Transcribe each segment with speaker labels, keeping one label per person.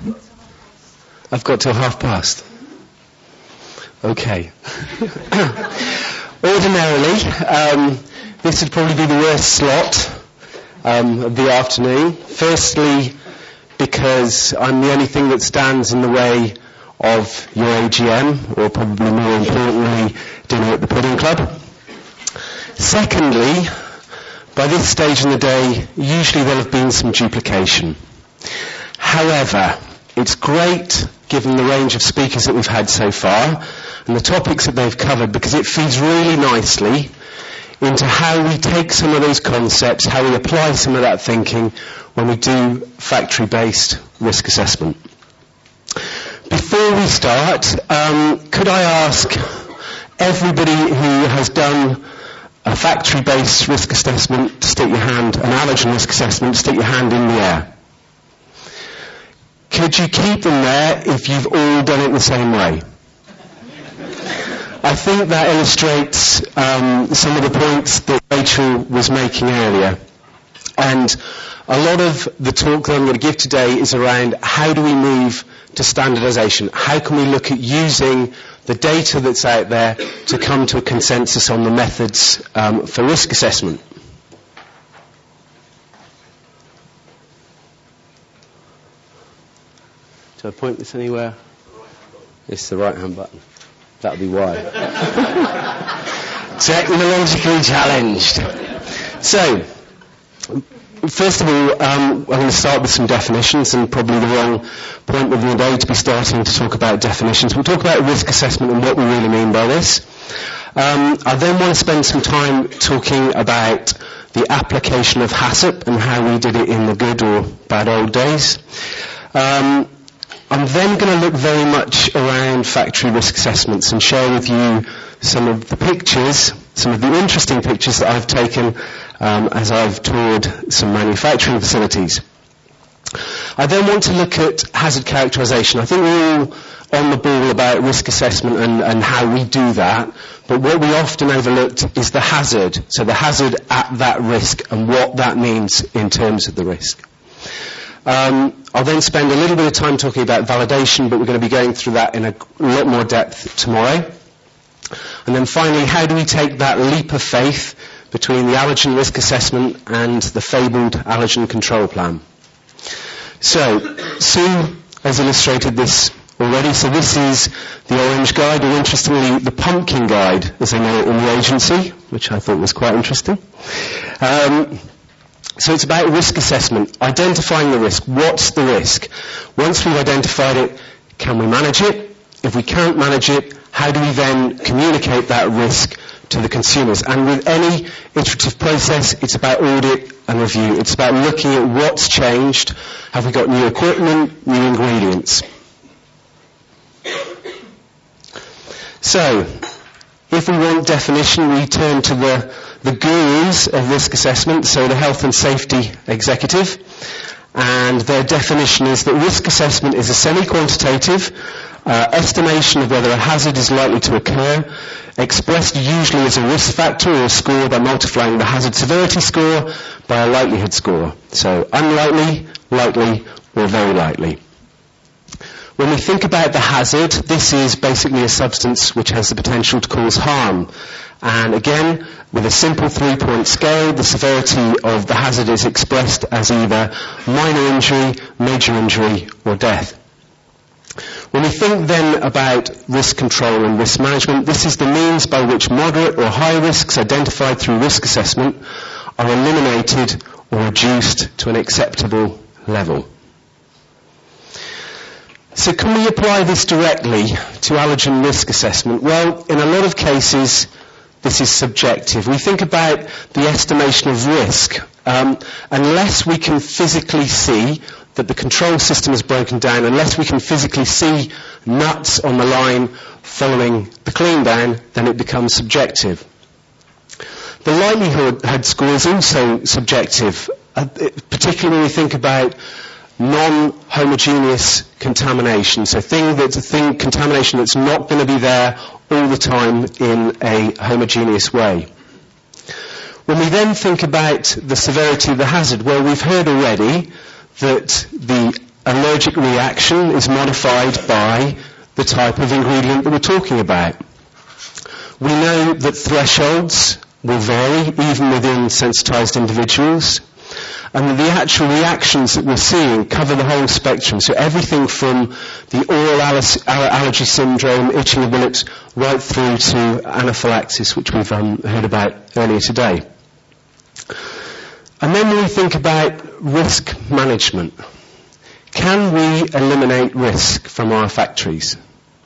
Speaker 1: I've got till past. Okay. Ordinarily, this would probably be the worst slot of the afternoon. Firstly, because I'm the only thing that stands in the way of your AGM, or probably more importantly, dinner at the Pudding Club. Secondly, by this stage in the day, usually there'll have been some duplication. However, it's great, given the range of speakers that we've had so far, and the topics that they've covered, because it feeds really nicely into how we take some of those concepts, how we apply some of that thinking when we do factory-based risk assessment. Before we start, could I ask everybody who has done a factory-based risk assessment to stick your hand, an allergen risk assessment, to stick your hand in the air? Could you keep them there if you've all done it the same way? I think that illustrates some of the points that Rachel was making earlier. And a lot of the talk that I'm going to give today is around how do we move to standardization? How can we look at using the data that's out there to come to a consensus on the methods for risk assessment? Do I point this anywhere? It's the right-hand button. That'll be why. Technologically challenged. So, first of all, I'm going to start with some definitions, and probably the wrong point of the day to be starting to talk about definitions. We'll talk about risk assessment and what we really mean by this. I then want to spend some time talking about the application of HACCP and how we did it in the good or bad old days. I'm then going to look very much around factory risk assessments and share with you some of the pictures, some of the interesting pictures that I've taken as I've toured some manufacturing facilities. I then want to look at hazard characterization. I think we're all on the ball about risk assessment and how we do that, but what we often overlooked is the hazard, so the hazard at that risk and what that means in terms of the risk. I'll then spend a little bit of time talking about validation, but we're going to be going through that in a lot more depth tomorrow. And then finally, how do we take that leap of faith between the allergen risk assessment and the fabled allergen control plan? So, Sue has illustrated this already. So this is the orange guide, or interestingly, the pumpkin guide, as they know it in the agency, which I thought was quite interesting. So it's about risk assessment, identifying the risk. What's the risk? Once we've identified it, can we manage it? If we can't manage it, how do we then communicate that risk to the consumers? And with any iterative process, it's about audit and review. It's about looking at what's changed. Have we got new equipment, new ingredients? So, if we want definition, we turn to the gurus of risk assessment, so the health and safety executive. And their definition is that risk assessment is a semi-quantitative estimation of whether a hazard is likely to occur, expressed usually as a risk factor or a score by multiplying the hazard severity score by a likelihood score. So unlikely, likely, or very likely. When we think about the hazard, this is basically a substance which has the potential to cause harm. And again, with a simple 3-point scale, the severity of the hazard is expressed as either minor injury, major injury, or death. When we think then about risk control and risk management, this is the means by which moderate or high risks identified through risk assessment are eliminated or reduced to an acceptable level. So can we apply this directly to allergen risk assessment? Well, in a lot of cases, this is subjective. We think about the estimation of risk. Unless we can physically see that the control system is broken down, unless we can physically see nuts on the line following the clean down, then it becomes subjective. The likelihood score is also subjective, particularly when we think about non-homogeneous contamination, so contamination that's not going to be there all the time in a homogeneous way. When we then think about the severity of the hazard, well, we've heard already that the allergic reaction is modified by the type of ingredient that we're talking about. We know that thresholds will vary even within sensitized individuals, and that the actual reactions that we're seeing cover the whole spectrum. So everything from the oral allergy syndrome, itching of the lips, right through to anaphylaxis, which we've heard about earlier today. And then when we think about risk management, can we eliminate risk from our factories?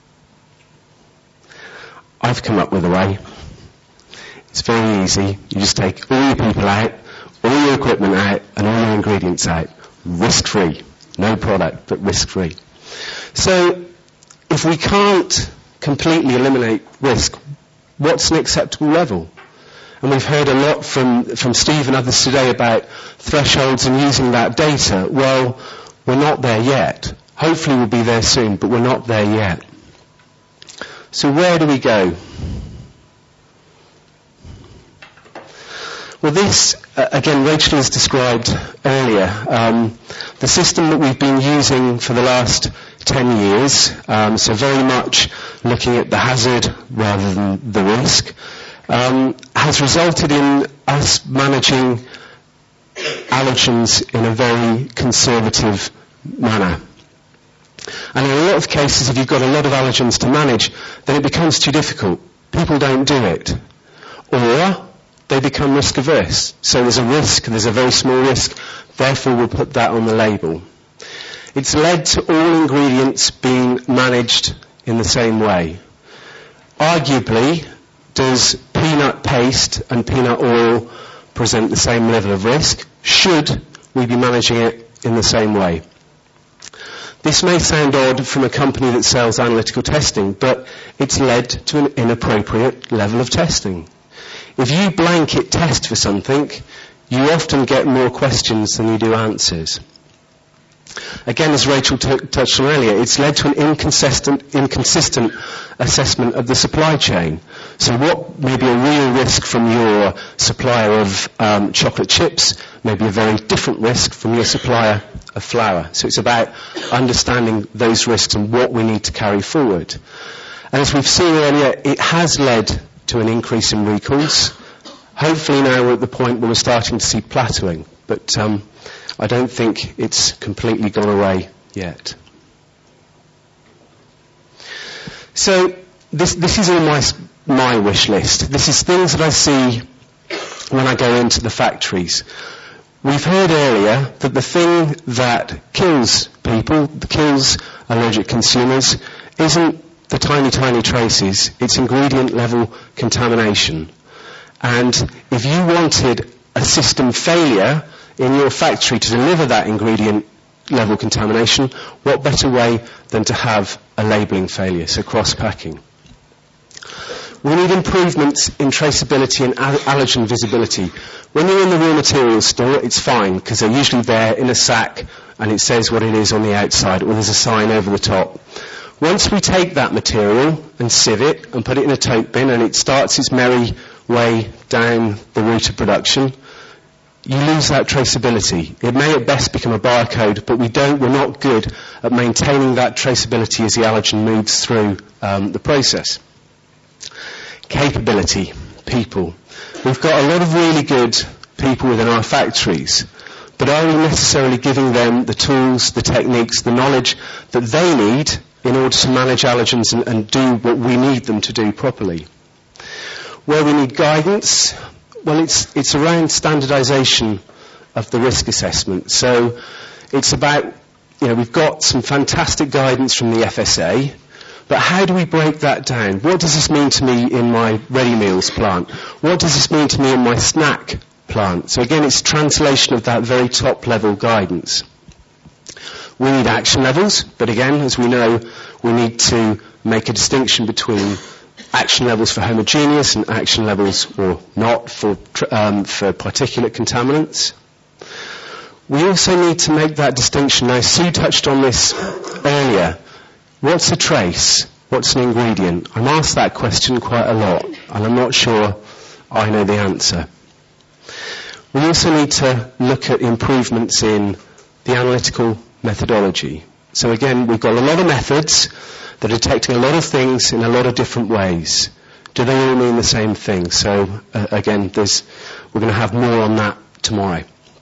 Speaker 1: I've come up with a way. It's very easy. You just take all your people out, all your equipment out, and all your ingredients out. Risk-free. No product, but risk-free. So, if we can't completely eliminate risk, what's an acceptable level? And we've heard a lot from Steve and others today about thresholds and using that data. Well, we're not there yet. Hopefully we'll be there soon, but we're not there yet. So where do we go? Well, this, again, Rachel has described earlier, the system that we've been using for the last 10 years, so very much looking at the hazard rather than the risk, has resulted in us managing allergens in a very conservative manner. And in a lot of cases, if you've got a lot of allergens to manage, then it becomes too difficult. People don't do it. Or they become risk averse. So there's a risk, there's a very small risk, therefore we'll put that on the label. It's led to all ingredients being managed in the same way. Arguably, does peanut paste and peanut oil present the same level of risk? Should we be managing it in the same way? This may sound odd from a company that sells analytical testing, but it's led to an inappropriate level of testing. If you blanket test for something, you often get more questions than you do answers. Again, as Rachel touched on earlier, it's led to an inconsistent assessment of the supply chain. So what may be a real risk from your supplier of chocolate chips may be a very different risk from your supplier of flour. So it's about understanding those risks and what we need to carry forward. And as we've seen earlier, it has led to an increase in recalls. Hopefully now we're at the point where we're starting to see plateauing, but I don't think it's completely gone away yet. So this is all my wish list. This is things that I see when I go into the factories. We've heard earlier that the thing that kills people, that kills allergic consumers, isn't the tiny, tiny traces, it's ingredient level contamination. And if you wanted a system failure in your factory to deliver that ingredient level contamination, what better way than to have a labelling failure, so cross-packing. We need improvements in traceability and allergen visibility. When you're in the raw materials store, it's fine, because they're usually there in a sack and it says what it is on the outside, or there's a sign over the top. Once we take that material and sieve it and put it in a tote bin and it starts its merry way down the route of production, you lose that traceability. It may at best become a barcode, but we're not good at maintaining that traceability as the allergen moves through the process. Capability, people. We've got a lot of really good people within our factories, but are we necessarily giving them the tools, the techniques, the knowledge that they need in order to manage allergens and do what we need them to do properly? Where we need guidance, well, it's around standardization of the risk assessment. So it's about, we've got some fantastic guidance from the FSA, but how do we break that down? What does this mean to me in my ready meals plant? What does this mean to me in my snack plant? So again, it's translation of that very top level guidance. We need action levels, but again, as we know, we need to make a distinction between action levels for homogeneous and action levels or not for particulate contaminants. We also need to make that distinction. Now, Sue touched on this earlier. What's a trace? What's an ingredient? I'm asked that question quite a lot, and I'm not sure I know the answer. We also need to look at improvements in the analytical methodology. So again, we've got a lot of methods that are detecting a lot of things in a lot of different ways. Do they all mean the same thing? So again, we're going to have more on that tomorrow.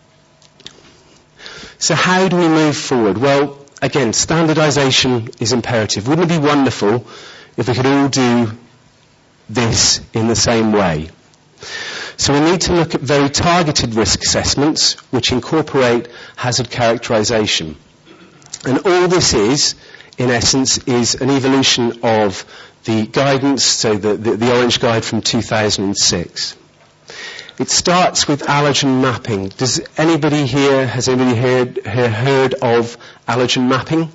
Speaker 1: So how do we move forward? Well, again, standardization is imperative. Wouldn't it be wonderful if we could all do this in the same way? So we need to look at very targeted risk assessments which incorporate hazard characterization. And all this is, in essence, is an evolution of the guidance, so the Orange Guide from 2006. It starts with allergen mapping. Has anybody heard of allergen mapping?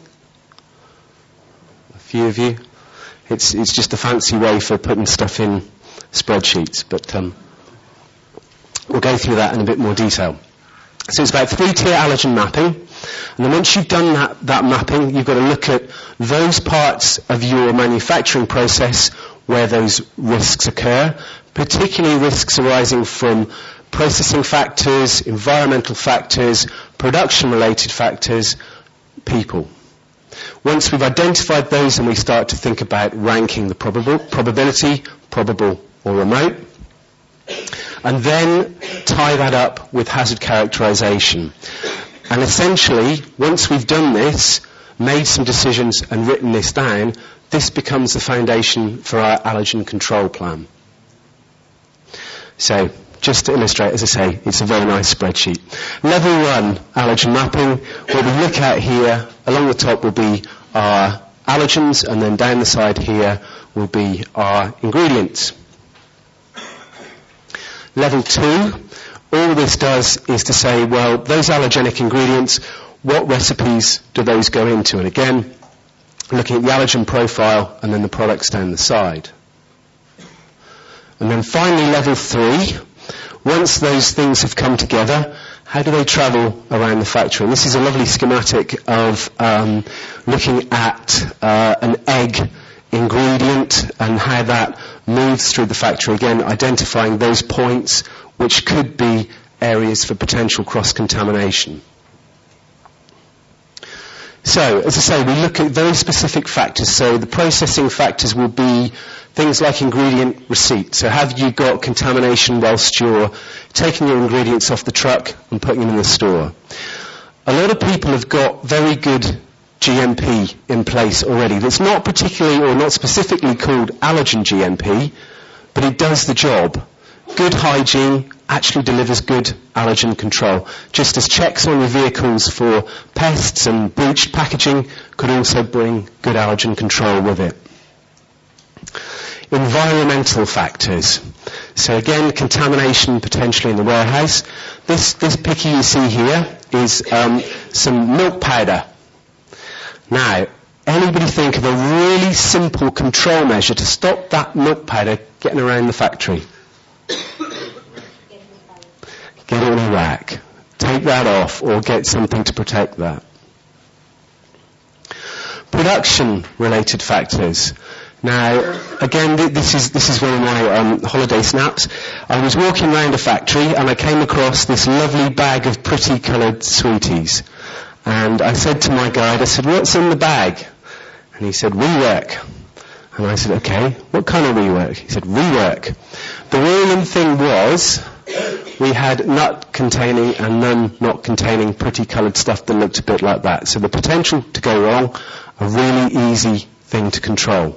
Speaker 1: A few of you. It's just a fancy way for putting stuff in spreadsheets, but we'll go through that in a bit more detail. So it's about 3-tier allergen mapping, and then once you've done that mapping, you've got to look at those parts of your manufacturing process where those risks occur, particularly risks arising from processing factors, environmental factors, production-related factors, people. Once we've identified those, and we start to think about ranking the probability, probable or remote, and then tie that up with hazard characterization. And essentially, once we've done this, made some decisions and written this down, this becomes the foundation for our allergen control plan. So, just to illustrate, as I say, it's a very nice spreadsheet. Level 1, allergen mapping. What we look at here, along the top will be our allergens, and then down the side here will be our ingredients. Level 2, all this does is to say, well, those allergenic ingredients, what recipes do those go into? And again, looking at the allergen profile and then the products down the side. And then finally, level 3, once those things have come together, how do they travel around the factory? And this is a lovely schematic of looking at an egg ingredient and how that moves through the factory. Again, identifying those points which could be areas for potential cross-contamination. So, as I say, we look at very specific factors. So the processing factors will be things like ingredient receipt. So have you got contamination whilst you're taking your ingredients off the truck and putting them in the store? A lot of people have got very good GMP in place already. That's not particularly or not specifically called allergen GMP, but it does the job. Good hygiene actually delivers good allergen control. Just as checks on your vehicles for pests and breached packaging could also bring good allergen control with it. Environmental factors. So again, contamination potentially in the warehouse. This picky you see here is some milk powder. Now, anybody think of a really simple control measure to stop that milk powder getting around the factory? Get it in a rack. Take that off or get something to protect that. Production-related factors. Now, again, this is one of my holiday snaps. I was walking around a factory and I came across this lovely bag of pretty coloured sweeties. And I said to my guide, I said, what's in the bag? And he said, rework. And I said, okay, what kind of rework? He said, rework. The ruling thing was, we had nut containing and none not containing pretty coloured stuff that looked a bit like that. So the potential to go wrong, a really easy thing to control.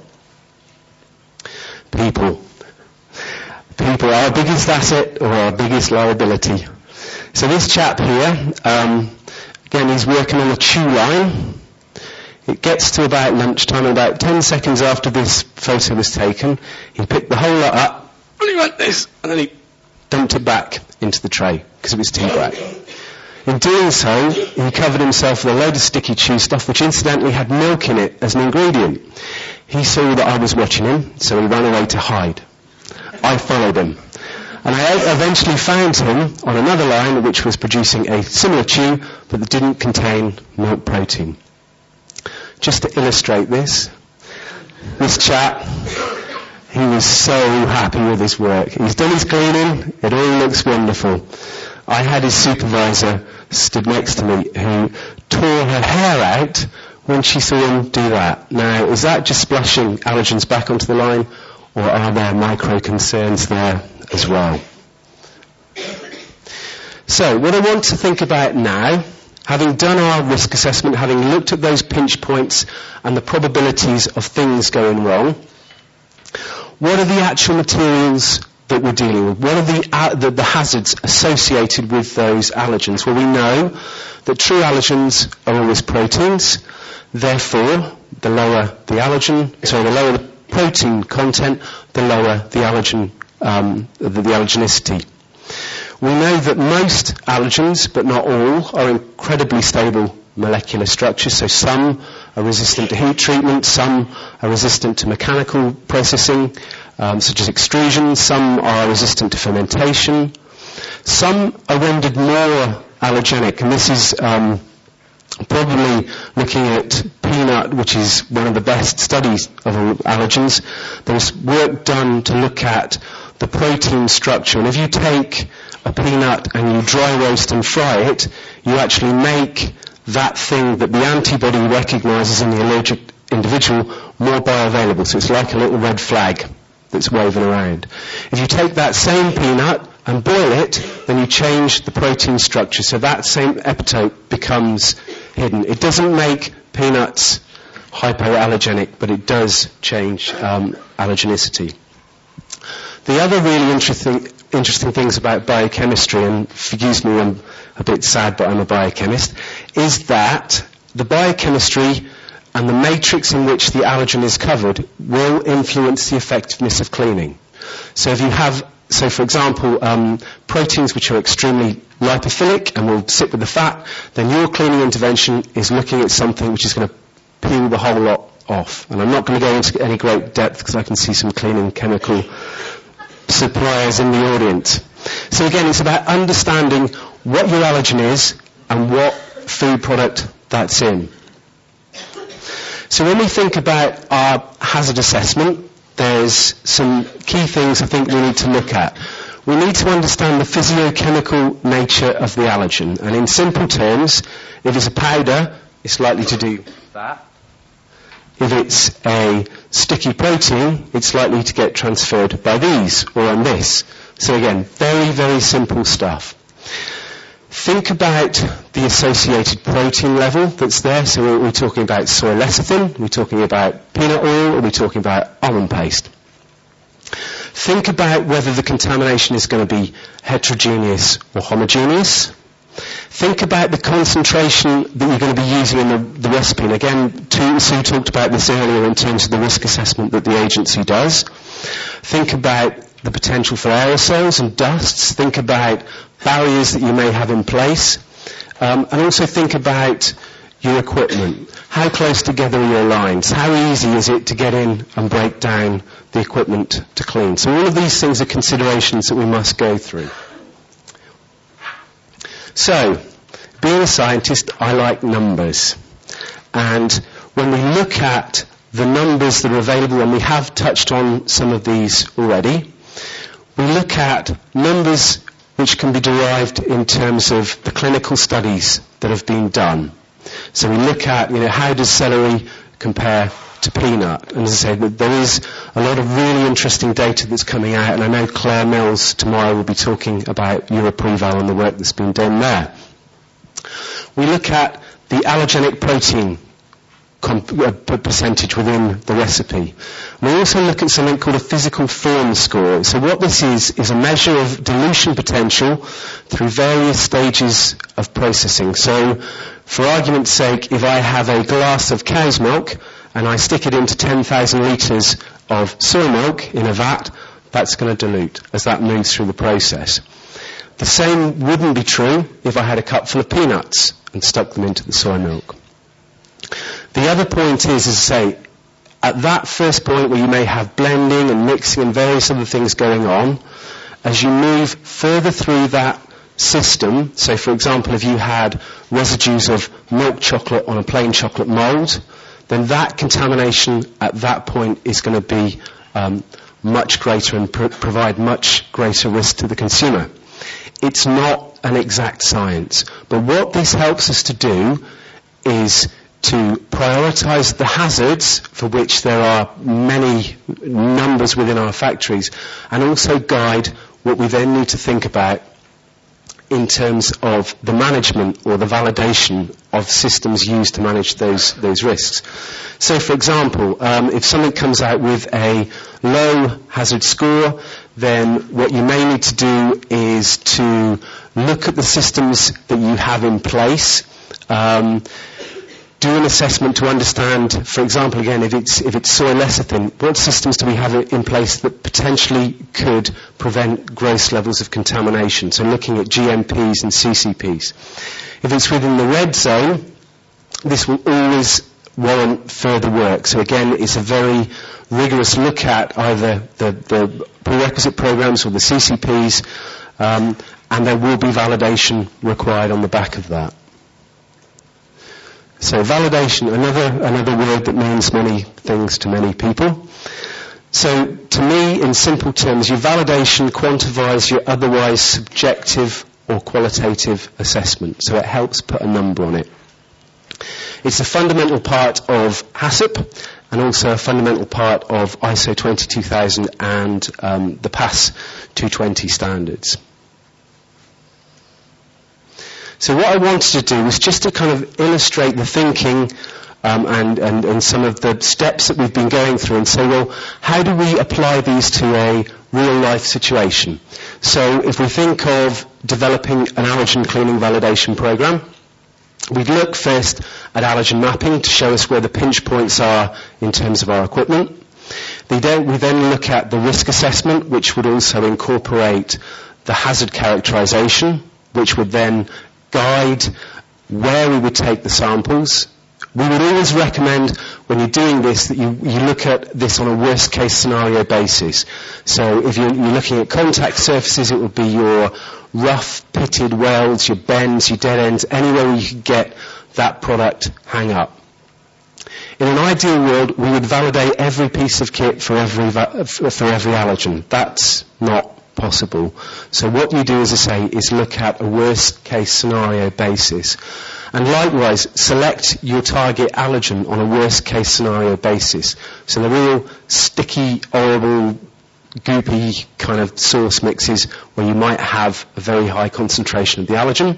Speaker 1: People. People are our biggest asset or our biggest liability. So this chap here, again, he's working on a chew line. It gets to about lunchtime, about 10 seconds after this photo was taken, he picked the whole lot up, and he went this, and then he dumped it back into the tray, because it was too black. In doing so, he covered himself with a load of sticky chew stuff, which incidentally had milk in it as an ingredient. He saw that I was watching him, so he ran away to hide. I followed him. And I eventually found him on another line which was producing a similar chew, but that didn't contain milk protein. Just to illustrate this chap, he was so happy with his work. He's done his cleaning, it all looks wonderful. I had his supervisor stood next to me who tore her hair out when she saw him do that. Now, is that just splashing allergens back onto the line, or are there micro concerns there as well? So, what I want to think about now, having done our risk assessment, having looked at those pinch points and the probabilities of things going wrong, what are the actual materials that we're dealing with? What are the hazards associated with those allergens? Well, we know that true allergens are always proteins. Therefore, the lower the protein content, the lower the allergen, the allergenicity. We know that most allergens, but not all, are incredibly stable molecular structures. So some are resistant to heat treatment, some are resistant to mechanical processing, such as extrusion, some are resistant to fermentation. Some are rendered more allergenic, and this is probably looking at peanut, which is one of the best studies of allergens. There's work done to look at the protein structure, and if you take a peanut and you dry roast and fry it, you actually make that thing that the antibody recognises in the allergic individual more bioavailable. So it's like a little red flag that's woven around. If you take that same peanut and boil it, then you change the protein structure. So that same epitope becomes hidden. It doesn't make peanuts hypoallergenic, but it does change allergenicity. The other really interesting things about biochemistry, and excuse me, I'm a bit sad, but I'm a biochemist, is that the biochemistry and the matrix in which the allergen is covered will influence the effectiveness of cleaning. So if you have, for example, proteins which are extremely lipophilic and will sit with the fat, then your cleaning intervention is looking at something which is going to peel the whole lot off. And I'm not going to go into any great depth because I can see some cleaning chemical suppliers in the audience. So again, it's about understanding what your allergen is and what food product that's in. So when we think about our hazard assessment, there's some key things I think we need to look at. We need to understand the physiochemical nature of the allergen. And in simple terms, if it's a powder, it's likely to do that. If it's a sticky protein, it's likely to get transferred by these or on this. So again, very, very simple stuff. Think about the associated protein level that's there. So we're talking about soy lecithin, we're talking about peanut oil, or we're talking about almond paste. Think about whether the contamination is going to be heterogeneous or homogeneous. Think about the concentration that you're going to be using in the recipe. And again, Sue talked about this earlier in terms of the risk assessment that the agency does. Think about the potential for aerosols and dusts. Think about barriers that you may have in place. And also think about your equipment. How close together are your lines? How easy is it to get in and break down the equipment to clean? So all of these things are considerations that we must go through. So, being a scientist, I like numbers. And when we look at the numbers that are available, and we have touched on some of these already, we look at numbers which can be derived in terms of the clinical studies that have been done. So we look at, how does celery compare to peanut? And as I say, there is a lot of really interesting data that's coming out, and I know Claire Mills tomorrow will be talking about Europreval and the work that's been done there. We look at the allergenic protein percentage within the recipe. We also look at something called a physical form score. So what this is a measure of dilution potential through various stages of processing. So for argument's sake, if I have a glass of cow's milk and I stick it into 10,000 litres of soy milk in a vat, that's going to dilute as that moves through the process. The same wouldn't be true if I had a cup full of peanuts and stuck them into the soy milk. The other point is, as I say, at that first point where you may have blending and mixing and various other things going on, as you move further through that system, so for example, if you had residues of milk chocolate on a plain chocolate mould, then that contamination at that point is going to be much greater and provide much greater risk to the consumer. It's not an exact science, but what this helps us to do is to prioritise the hazards, for which there are many numbers within our factories, and also guide what we then need to think about in terms of the management or the validation of systems used to manage those risks. So, for example, if something comes out with a low hazard score, then what you may need to do is to look at the systems that you have in place, do an assessment to understand, for example, again, if it's soil lecithin, what systems do we have in place that potentially could prevent gross levels of contamination? So looking at GMPs and CCPs. If it's within the red zone, this will always warrant further work. So again, it's a very rigorous look at either the prerequisite programs or the CCPs, and there will be validation required on the back of that. So validation, another word that means many things to many people. So to me, in simple terms, your validation quantifies your otherwise subjective or qualitative assessment. So it helps put a number on it. It's a fundamental part of HACCP and also a fundamental part of ISO 22000 and the PAS 220 standards. So what I wanted to do was just to kind of illustrate the thinking and some of the steps that we've been going through and say, well, how do we apply these to a real-life situation? So if we think of developing an allergen cleaning validation program, we'd look first at allergen mapping to show us where the pinch points are in terms of our equipment. We then look at the risk assessment, which would also incorporate the hazard characterization, which would then guide where we would take the samples. We would always recommend when you're doing this that you look at this on a worst case scenario basis. So if you're looking at contact surfaces, it would be your rough pitted welds, your bends, your dead ends, anywhere where you could get that product hang up. In an ideal world, we would validate every piece of kit for every allergen. That's not possible. So what you do, as I say, is look at a worst case scenario basis. And likewise, select your target allergen on a worst case scenario basis. So the real sticky, horrible, goopy kind of source mixes where you might have a very high concentration of the allergen.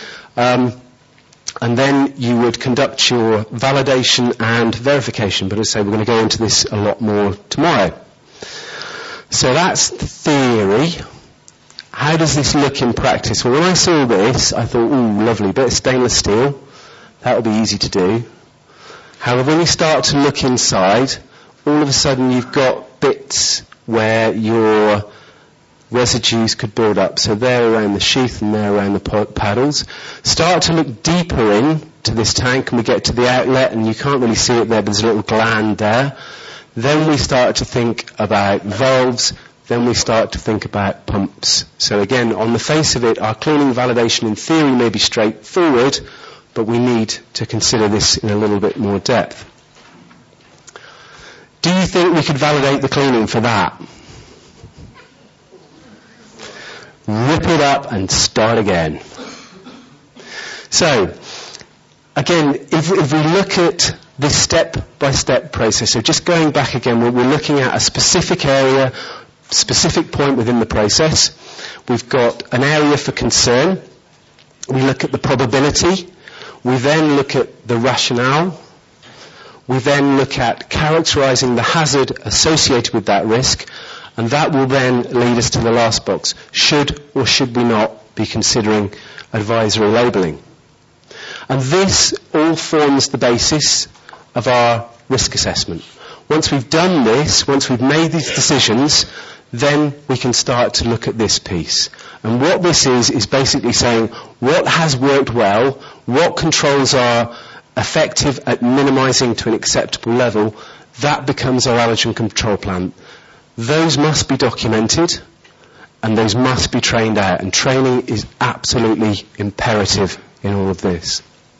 Speaker 1: And then you would conduct your validation and verification. But as I say, we're going to go into this a lot more tomorrow. So that's the theory. How does this look in practice? Well, when I saw this, I thought, ooh, lovely, bit of stainless steel. That'll be easy to do. However, when you start to look inside, all of a sudden you've got bits where your residues could build up. So there around the sheath and there around the paddles. Start to look deeper into this tank and we get to the outlet and you can't really see it there, but there's a little gland there. Then we start to think about valves, then we start to think about pumps. So again, on the face of it, our cleaning validation in theory may be straightforward, but we need to consider this in a little bit more depth. Do you think we could validate the cleaning for that? Rip it up and start again. So, again, if we look at this step-by-step process, so just going back again, we're looking at a specific area, specific point within the process. We've got an area for concern. We look at the probability. We then look at the rationale. We then look at characterizing the hazard associated with that risk, and that will then lead us to the last box. Should or should we not be considering advisory labeling? And this all forms the basis of our risk assessment. Once we've done this, once we've made these decisions, then we can start to look at this piece. And what this is basically saying what has worked well, what controls are effective at minimizing to an acceptable level. That becomes our allergen control plan. Those must be documented and those must be trained out, and training is absolutely imperative in all of this.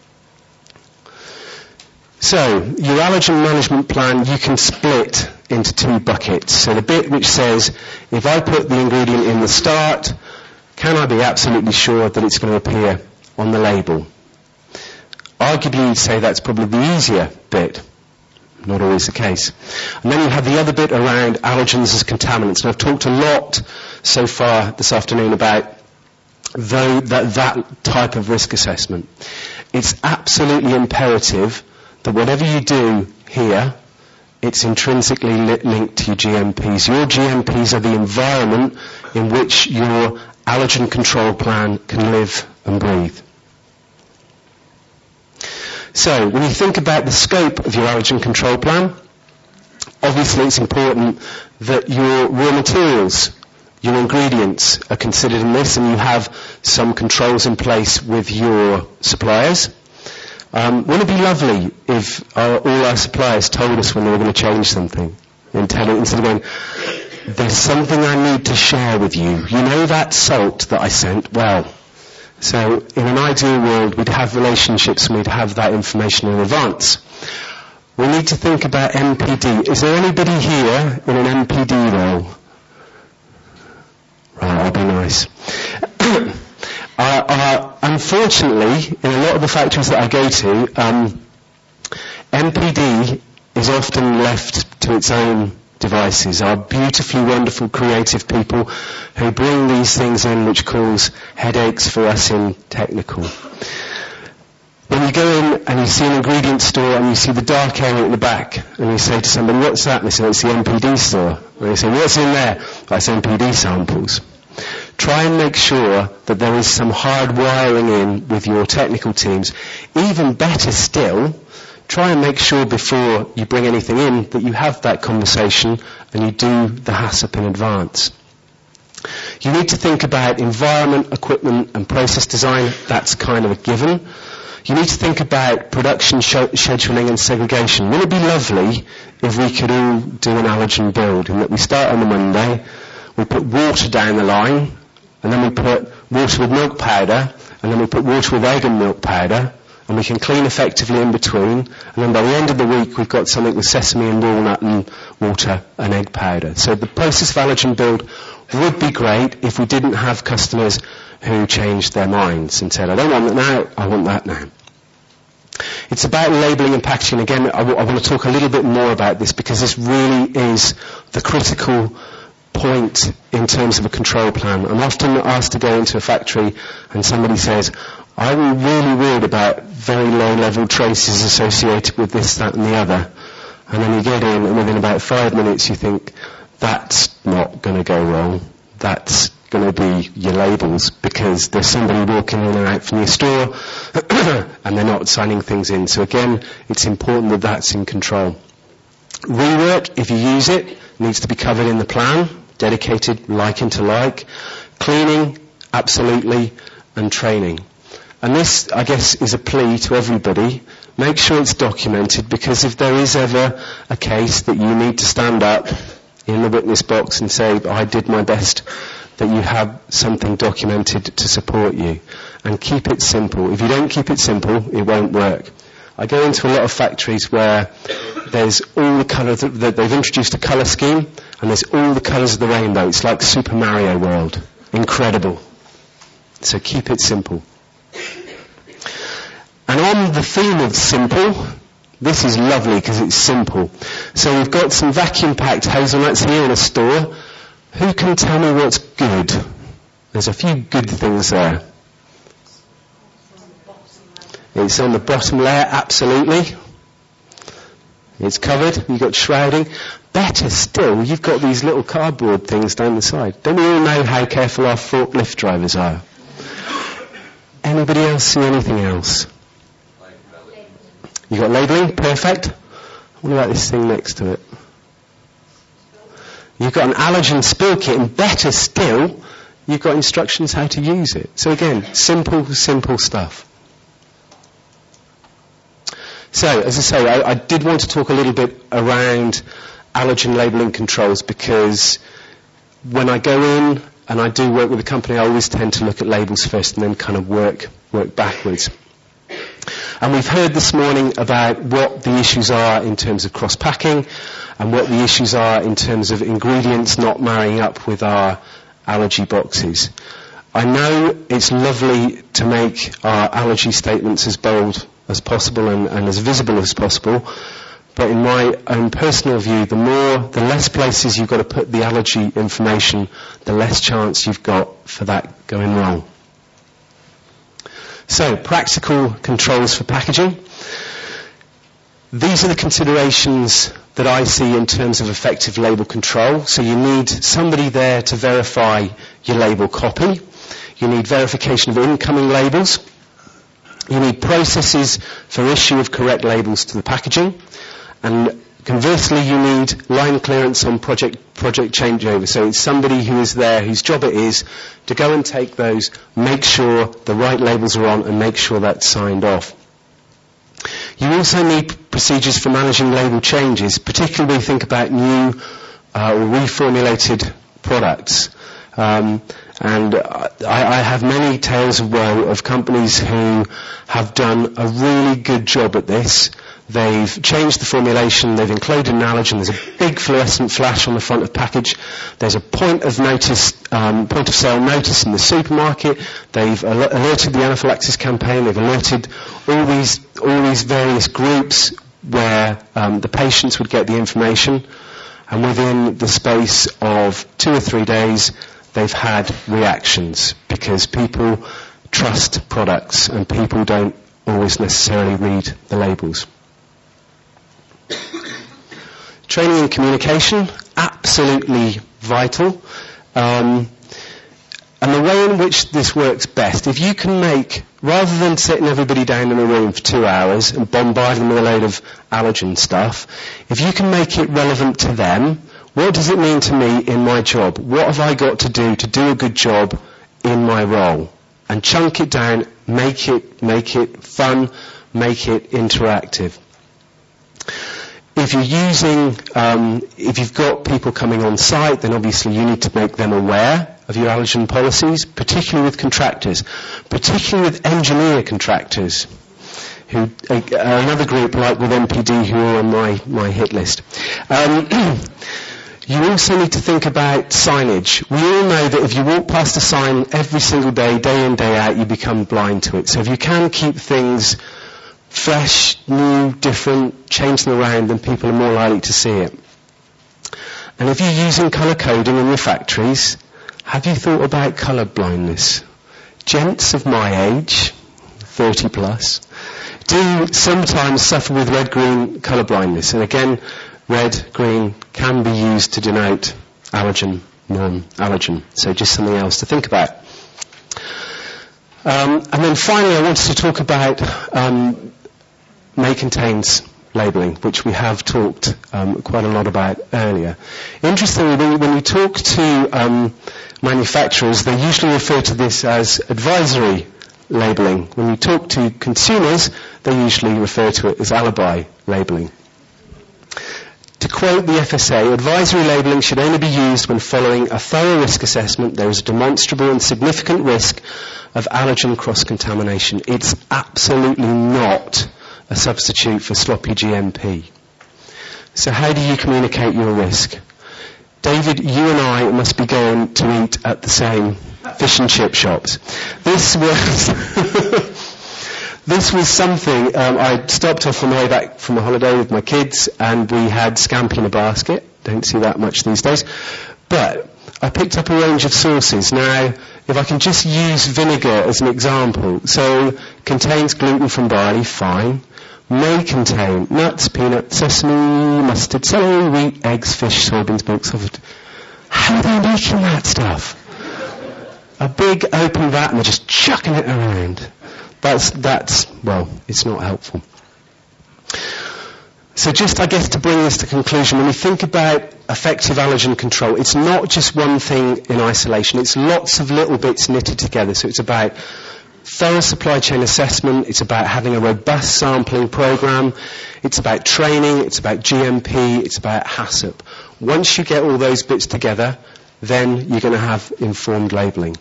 Speaker 1: So, your allergen management plan you can split into two buckets. So the bit which says, if I put the ingredient in the start, can I be absolutely sure that it's going to appear on the label? Arguably you'd say that's probably the easier bit. Not always the case. And then you have the other bit around allergens as contaminants. And I've talked a lot so far this afternoon about that type of risk assessment. It's absolutely imperative that whatever you do here, it's intrinsically linked to your GMPs. Your GMPs are the environment in which your allergen control plan can live and breathe. So, when you think about the scope of your allergen control plan, obviously it's important that your raw materials, your ingredients are considered in this, and you have some controls in place with your suppliers. Wouldn't it be lovely if all our suppliers told us when they were going to change something? Instead of going, there's something I need to share with you. You know that salt that I sent? Well, so in an ideal world, we'd have relationships and we'd have that information in advance. We need to think about MPD. Is there anybody here in an MPD role? Right, that'll be nice. Unfortunately, in a lot of the factories that I go to, MPD is often left to its own devices. Our beautifully wonderful creative people who bring these things in which cause headaches for us in technical. When you go in and you see an ingredient store and you see the dark area at the back and you say to somebody, what's that? And they say, it's the MPD store. And they say, what's in there? That's MPD samples. Try and make sure that there is some hard wiring in with your technical teams. Even better still, try and make sure before you bring anything in that you have that conversation and you do the HACCP in advance. You need to think about environment, equipment and process design. That's kind of a given. You need to think about production scheduling and segregation. Wouldn't it be lovely if we could all do an allergen build, and that we start on the Monday, we put water down the line, and then we put water with milk powder, and then we put water with egg and milk powder, and we can clean effectively in between, and then by the end of the week we've got something with sesame and walnut and water and egg powder. So the process of allergen build would be great if we didn't have customers who changed their minds and said, I don't want that now, I want that now. It's about labelling and packaging. Again, I want to talk a little bit more about this because this really is the critical point in terms of a control plan. I'm often asked to go into a factory and somebody says, I'm really worried about very low-level traces associated with this, that and the other. And then you get in and within about 5 minutes you think, that's not going to go wrong. That's going to be your labels because there's somebody walking in and out from your store and they're not signing things in. So again, it's important that that's in control. Rework, if you use it, needs to be covered in the plan, dedicated like into like. Cleaning, absolutely, and training. And this, I guess, is a plea to everybody. Make sure it's documented, because if there is ever a case that you need to stand up in the witness box and say, I did my best, that you have something documented to support you. And keep it simple. If you don't keep it simple, it won't work. I go into a lot of factories where there's all the colours, that they've introduced a colour scheme, and there's all the colours of the rainbow. It's like Super Mario World. Incredible. So keep it simple. And on the theme of simple, this is lovely because it's simple. So we've got some vacuum-packed hazelnuts here in a store. Who can tell me what's good? There's a few good things there. It's on the bottom layer, absolutely. It's covered, you've got shrouding. Better still, you've got these little cardboard things down the side. Don't we all know how careful our forklift drivers are? Anybody else see anything else? You got labelling, perfect. What about this thing next to it? You've got an allergen spill kit, and better still, you've got instructions how to use it. So again, simple stuff. So, as I say, I did want to talk a little bit around allergen labelling controls, because when I go in and I do work with a company, I always tend to look at labels first and then kind of work backwards. And we've heard this morning about what the issues are in terms of cross-packing and what the issues are in terms of ingredients not marrying up with our allergy boxes. I know it's lovely to make our allergy statements as bold as possible and as visible as possible. But in my own personal view, the less places you've got to put the allergy information, the less chance you've got for that going wrong. So, practical controls for packaging. These are the considerations that I see in terms of effective label control. So you need somebody there to verify your label copy. You need verification of incoming labels. You need processes for issue of correct labels to the packaging. And conversely, you need line clearance on project changeover. So it's somebody who is there, whose job it is to go and take those, make sure the right labels are on, and make sure that's signed off. You also need procedures for managing label changes, particularly when you think about new or reformulated products. And I have many tales of woe of companies who have done a really good job at this. They've changed the formulation, they've included an allergen, there's a big fluorescent flash on the front of the package, there's a point of sale notice in the supermarket, they've alerted the anaphylaxis campaign, they've alerted all these various groups where the patients would get the information, and within the space of 2 or 3 days they've had reactions because people trust products and people don't always necessarily read the labels. Training and communication, absolutely vital. And the way in which this works best, if you can make, rather than sitting everybody down in a room for 2 hours and bombard them with a load of allergen stuff, if you can make it relevant to them, what does it mean to me in my job? What have I got to do a good job in my role? And chunk it down, make it fun, make it interactive. If you've got people coming on site, then obviously you need to make them aware of your allergen policies, particularly with contractors, particularly with engineer contractors, who are another group like with MPD who are on my hit list. You also need to think about signage. We all know that if you walk past a sign every single day, day in, day out, you become blind to it. So if you can keep things fresh, new, different, change them around, then people are more likely to see it. And if you're using colour coding in your factories, have you thought about colour blindness? Gents of my age, 30 plus, do sometimes suffer with red-green colour blindness. And again, red, green can be used to denote allergen, non-allergen. So just something else to think about. And then finally, I wanted to talk about may contains labelling, which we have talked quite a lot about earlier. Interestingly, when you talk to manufacturers, they usually refer to this as advisory labelling. When you talk to consumers, they usually refer to it as alibi labelling. To quote the FSA, advisory labelling should only be used when following a thorough risk assessment there is a demonstrable and significant risk of allergen cross-contamination. It's absolutely not a substitute for sloppy GMP. So how do you communicate your risk? David, you and I must be going to eat at the same fish and chip shops. This was something, I stopped off on the way back from a holiday with my kids and we had scampi in a basket. Don't see that much these days. But I picked up a range of sauces. Now, if I can just use vinegar as an example. So, contains gluten from barley, fine. May contain nuts, peanuts, sesame, mustard, celery, wheat, eggs, fish, soybeans, milk, sulfur. How are they making that stuff? A big open vat and they're just chucking it around. That's well, it's not helpful. So just, I guess, to bring this to conclusion, when we think about effective allergen control, it's not just one thing in isolation. It's lots of little bits knitted together. So it's about thorough supply chain assessment. It's about having a robust sampling program. It's about training. It's about GMP. It's about HACCP. Once you get all those bits together, then you're going to have informed labelling.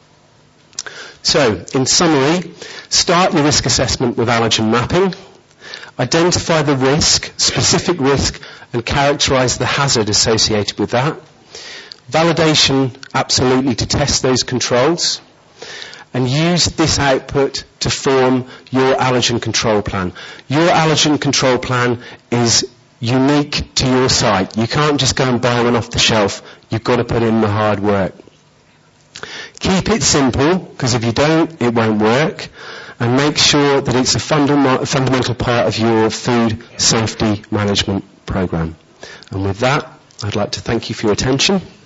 Speaker 1: So, in summary, start your risk assessment with allergen mapping. Identify the risk, specific risk, and characterise the hazard associated with that. Validation, absolutely, to test those controls. and use this output to form your allergen control plan. Your allergen control plan is unique to your site. You can't just go and buy one off the shelf. You've got to put in the hard work. Keep it simple, because if you don't, it won't work. And make sure that it's a fundamental part of your food safety management program. And with that, I'd like to thank you for your attention.